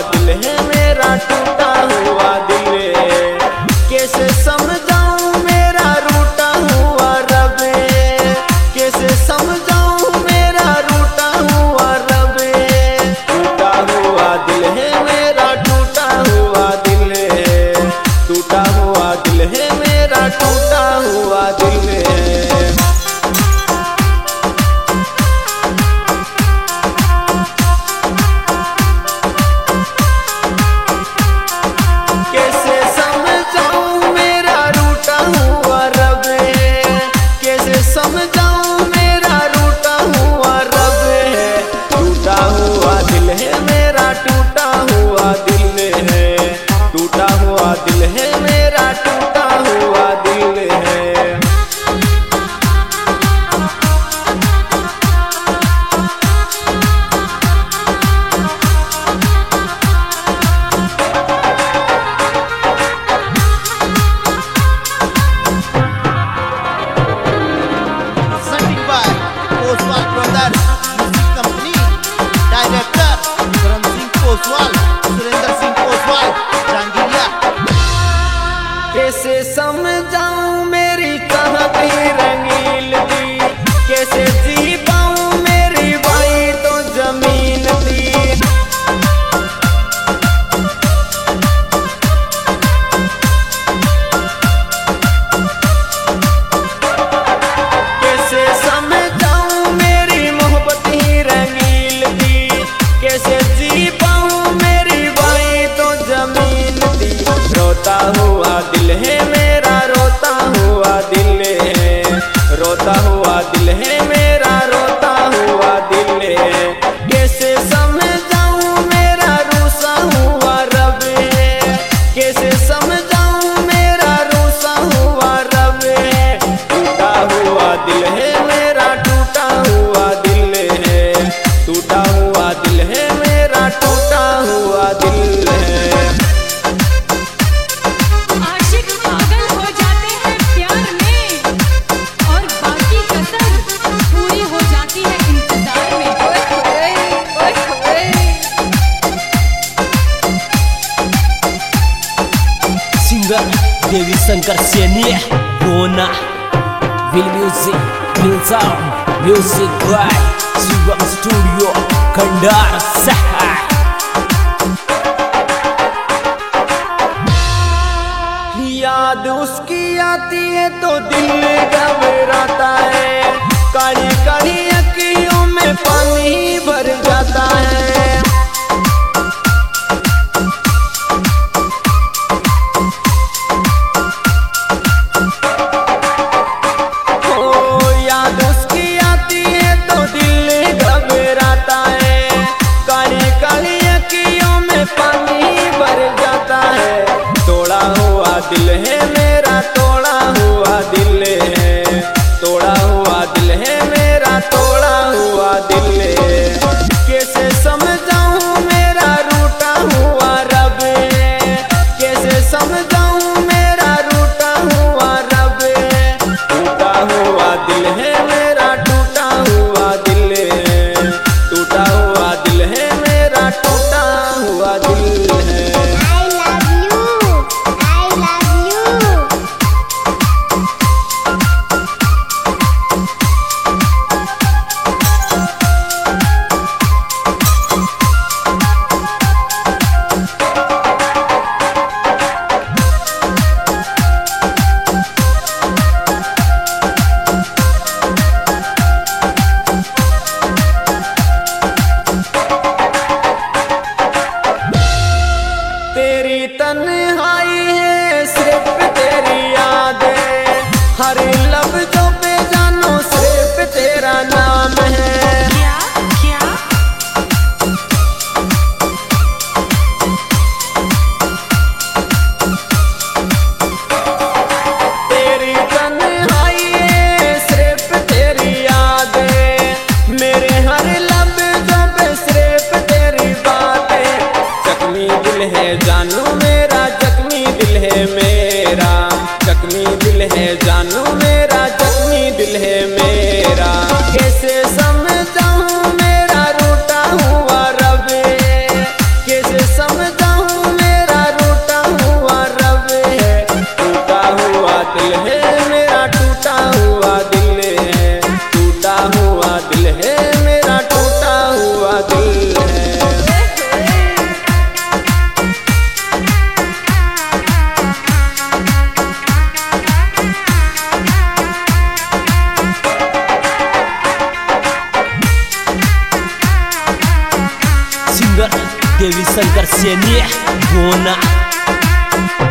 दिल है मेरा टूटा हुआ दिल। कैसे समझाऊं मेरा रूठा हुआ रब, कैसे समझाऊं मेरा रूठा हुआ रब। टूटा हुआ दिल है मेरा टूटा हुआ दिल, टूटा हुआ दिल है मेरा टूटा हुआ दिल। समझाऊं मेरा रूठा हुआ रब है, टूटा हुआ दिल है मेरा टूटा हुआ दिल है, टूटा हुआ दिल है मेरा टूटा हुआ दिल है। कैसे समझाऊं मेरी चाहत ही रंगील थी, कैसे जी पाऊं मेरी भाई तो जमीन थी। कैसे समझाऊं मेरी मोहब्बत ही रंगील थी, कैसे जी पाऊं मेरी भाई तो जमीन थी। रोता हुआ दिल है मेरा रोता हुआ दिल है, रोता हुआ दिल है मेरा रोता हुआ दिल है। कैसे समझाऊं मेरा रूसा हुआ रब, कैसे समझाऊं मेरा रूसा हुआ रब। टूटा हुआ दिल है मेरा टूटा हुआ दिल है, टूटा हुआ दिल है मेरा टूटा हुआ दिल है। देवी शंकर सैनी बोना will music will sound music by Shivam studio Khandar सहा। याद उसकी आती है तो दिल घबराता है, काली काली अखियों में पानी भर जाता है। दिल है मेरा तोड़ा हुआ दिल है, तोड़ा हुआ दिल है मेरा तोड़ा हुआ दिल है। कैसे समझाऊं मेरा रूठा हुआ रब, कैसे समझाऊं मेरा रूठा हुआ रब। टूटा हुआ दिल है मेरा टूटा हुआ दिल है, टूटा हुआ दिल है मेरा टूटा हुआ दिल है। तेरी तन्हाई है सिर्फ तेरी याद है, हर लफ्जों पे जानो सिर्फ तेरा नाम है। क्या तेरी तन्हाई है सिर्फ तेरी याद है, मेरे हर लफ्जों पे सिर्फ तेरी बात है। जख्मी दिल है जानू मेरा जख्मी दिल है मेरा, जख्मी दिल है जानू मेरा जख्मी दिल है मेरा। कैसे समझाऊं मेरा रूठा हुआ रब, कैसे समझ سينيح بونا